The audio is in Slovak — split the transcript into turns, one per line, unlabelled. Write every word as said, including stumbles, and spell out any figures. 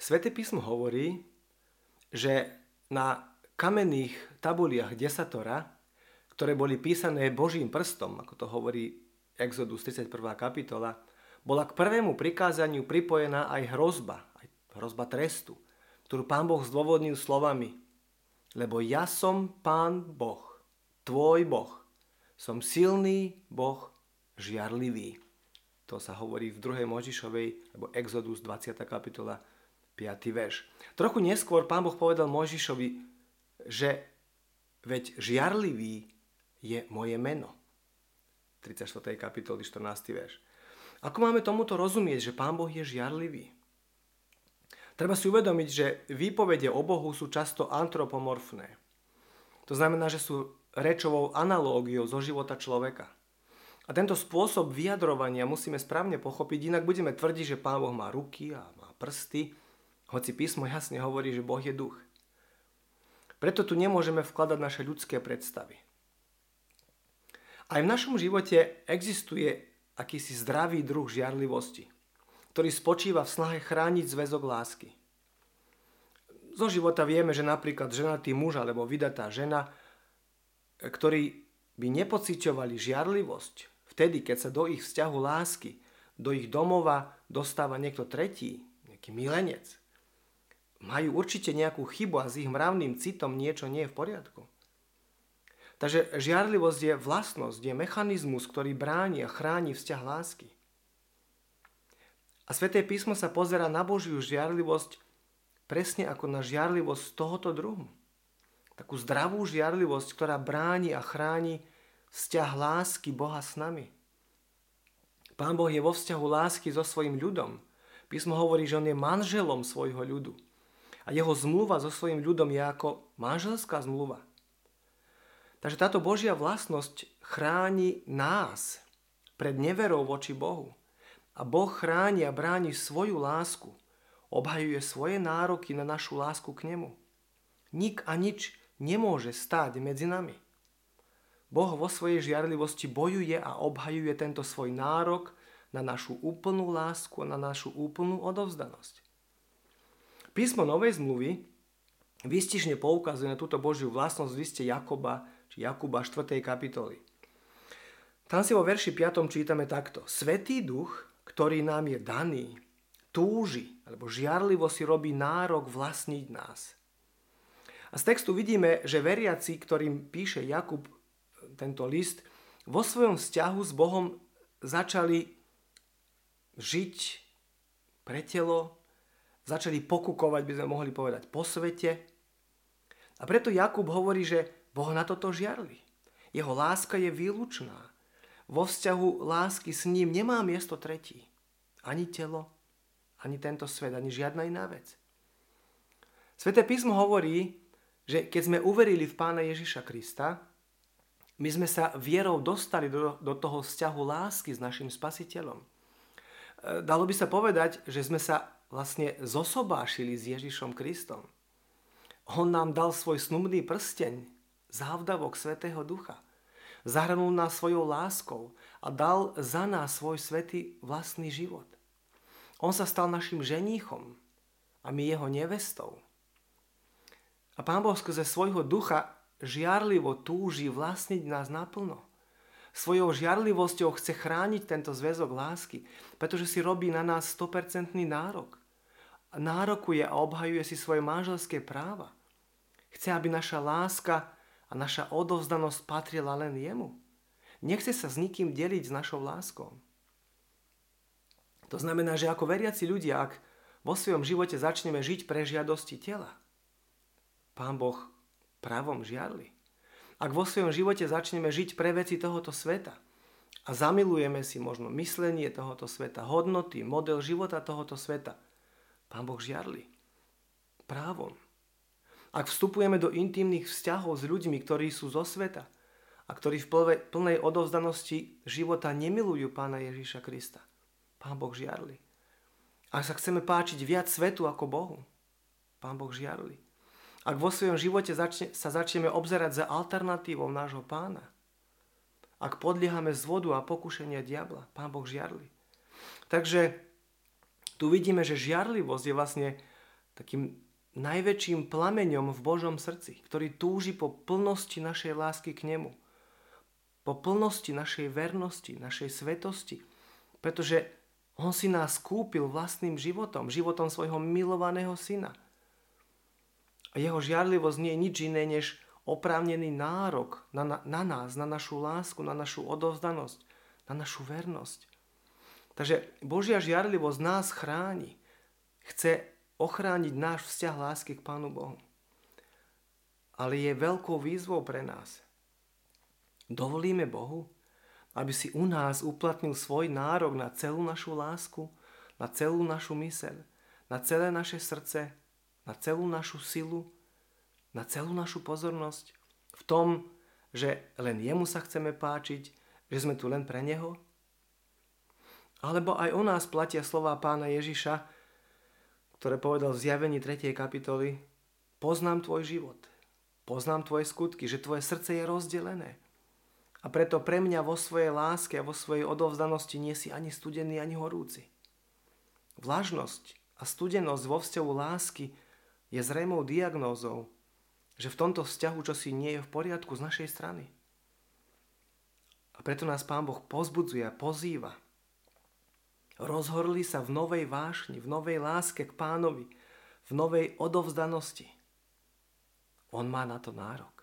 Sväté písmo hovorí, že na kamenných tabuliach desatora, ktoré boli písané Božím prstom, ako to hovorí Exodus tridsiata prvá kapitola, bola k prvému prikázaniu pripojená aj hrozba, aj hrozba trestu, ktorú Pán Boh zdôvodnil slovami: lebo ja som Pán Boh, tvoj Boh, som silný Boh, žiarlivý. To sa hovorí v druhej Mojžišovej, alebo Exodus dvadsiata kapitola, piaty verš. Trochu neskôr Pán Boh povedal Mojžišovi, že veď žiarlivý je moje meno. tridsiatej štvrtej kapitoly, štrnásty verš. Ako máme tomuto rozumieť, že Pán Boh je žiarlivý? Treba si uvedomiť, že výpovede o Bohu sú často antropomorfné. To znamená, že sú rečovou analógiou zo života človeka. A tento spôsob vyjadrovania musíme správne pochopiť, inak budeme tvrdiť, že Pán Boh má ruky a má prsty, hoci písmo jasne hovorí, že Boh je duch. Preto tu nemôžeme vkladať naše ľudské predstavy. Aj v našom živote existuje akýsi zdravý druh žiarlivosti, ktorý spočíva v snahe chrániť zväzok lásky. Zo života vieme, že napríklad ženatý muž alebo vydatá žena, ktorí by nepociťovali žiarlivosť vtedy, keď sa do ich vzťahu lásky, do ich domova dostáva niekto tretí, nejaký milenec, majú určite nejakú chybu a s ich mravným citom niečo nie je v poriadku. Takže žiarlivosť je vlastnosť, je mechanizmus, ktorý bráni a chráni vzťah lásky. A Sväté písmo sa pozerá na Božiu žiarlivosť presne ako na žiarlivosť z tohoto druhu. Takú zdravú žiarlivosť, ktorá bráni a chráni vzťah lásky Boha s nami. Pán Boh je vo vzťahu lásky so svojím ľudom. Písmo hovorí, že on je manželom svojho ľudu. A jeho zmluva so svojím ľudom je ako manželská zmluva. Takže táto Božia vlastnosť chráni nás pred neverou voči Bohu. A Boh chráni a bráni svoju lásku. Obhajuje svoje nároky na našu lásku k nemu. Nik a nič nemôže stáť medzi nami. Boh vo svojej žiarlivosti bojuje a obhajuje tento svoj nárok na našu úplnú lásku a na našu úplnú odovzdanosť. Písmo Novej zmluvy výstižne poukazuje na túto Božiu vlastnosť v liste Jakoba, či Jakuba štvrtej kapitoly. Tam si vo verši piatom čítame takto. Svätý Duch, ktorý nám je daný, túži, alebo žiarlivo si robí nárok vlastniť nás. A z textu vidíme, že veriaci, ktorým píše Jakub tento list, vo svojom vzťahu s Bohom začali žiť pre telo, začali pokukovať, by sme mohli povedať, po svete. A preto Jakub hovorí, že Boh na toto žiarli. Jeho láska je výlučná. Vo vzťahu lásky s ním nemá miesto tretí. Ani telo, ani tento svet, ani žiadna iná vec. Sväté písmo hovorí, že keď sme uverili v Pána Ježiša Krista, my sme sa vierou dostali do, do toho vzťahu lásky s našim Spasiteľom. Dalo by sa povedať, že sme sa vlastne zosobášili s Ježišom Kristom. On nám dal svoj snubný prsteň, závdavok Svätého Ducha. Zahrnul nás svojou láskou a dal za nás svoj svätý vlastný život. On sa stal našim ženíchom a my jeho nevestou. A Pán Boh skrze svojho ducha žiarlivo túži vlastniť nás naplno. Svojou žiarlivosťou chce chrániť tento zväzok lásky, pretože si robí na nás sto percent nárok. A nárokuje a obhajuje si svoje manželské práva. Chce, aby naša láska a naša odovzdanosť patrila len jemu. Nechce sa s nikým deliť s našou láskou. To znamená, že ako veriaci ľudia, ak vo svojom živote začneme žiť pre žiadosti tela, Pán Boh právom žiarli. Ak vo svojom živote začneme žiť pre veci tohoto sveta a zamilujeme si možno myslenie tohoto sveta, hodnoty, model života tohoto sveta, Pán Boh žiarli. Právom. Ak vstupujeme do intimných vzťahov s ľuďmi, ktorí sú zo sveta a ktorí v plnej odovzdanosti života nemilujú Pána Ježiša Krista, Pán Boh žiarli. Ak sa chceme páčiť viac svetu ako Bohu, Pán Boh žiarli. Ak vo svojom živote začne, sa začneme obzerať za alternatívou nášho Pána, ak podliehame zvodu a pokušenia diabla, Pán Boh žiarli. Takže tu vidíme, že žiarlivosť je vlastne takým najväčším plameňom v Božom srdci, ktorý túži po plnosti našej lásky k nemu, po plnosti našej vernosti, našej svetosti, pretože on si nás kúpil vlastným životom, životom svojho milovaného syna. A jeho žiarlivosť nie je nič iné, než oprávnený nárok na, na, na nás, na našu lásku, na našu odovzdanosť, na našu vernosť. Takže Božia žiarlivosť nás chráni. Chce ochrániť náš vzťah lásky k Pánu Bohu. Ale je veľkou výzvou pre nás. Dovolíme Bohu, aby si u nás uplatnil svoj nárok na celú našu lásku, na celú našu myseľ, na celé naše srdce, na celú našu silu, na celú našu pozornosť v tom, že len jemu sa chceme páčiť, že sme tu len pre neho? Alebo aj o nás platia slová Pána Ježiša, ktoré povedal v Zjavení tretej kapitoly: poznám tvoj život, poznám tvoje skutky, že tvoje srdce je rozdelené. A preto pre mňa vo svojej láske a vo svojej odovzdanosti nie si ani studený, ani horúci. Vlažnosť a studenosť vo vzťahu lásky je zrejmou diagnózou, že v tomto vzťahu čosi nie je v poriadku z našej strany. A preto nás Pán Boh povzbudzuje a pozýva. Rozhorli sa v novej vášni, v novej láske k Pánovi, v novej odovzdanosti. On má na to nárok.